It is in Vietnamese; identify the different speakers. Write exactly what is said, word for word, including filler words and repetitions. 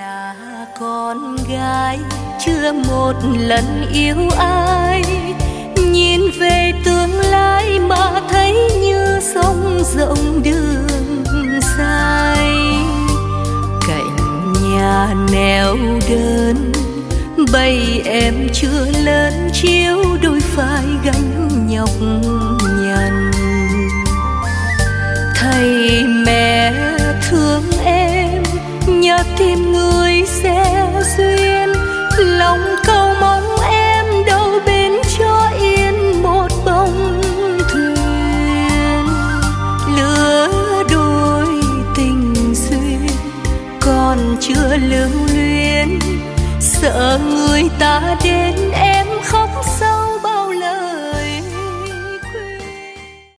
Speaker 1: là con gái chưa một lần yêu ai, nhìn về tương lai mà thấy như sông rộng đường dài. Cạnh nhà neo đơn bầy em chưa lớn chiếu đôi vai gánh nhọc nhằn. Thầy mẹ thương em nhớ tìm người sẽ duyên, lòng cầu mong em đâu bên cho yên một bóng thuyền. Lứa đôi tình duyên còn chưa lưu luyến, sợ người ta đến em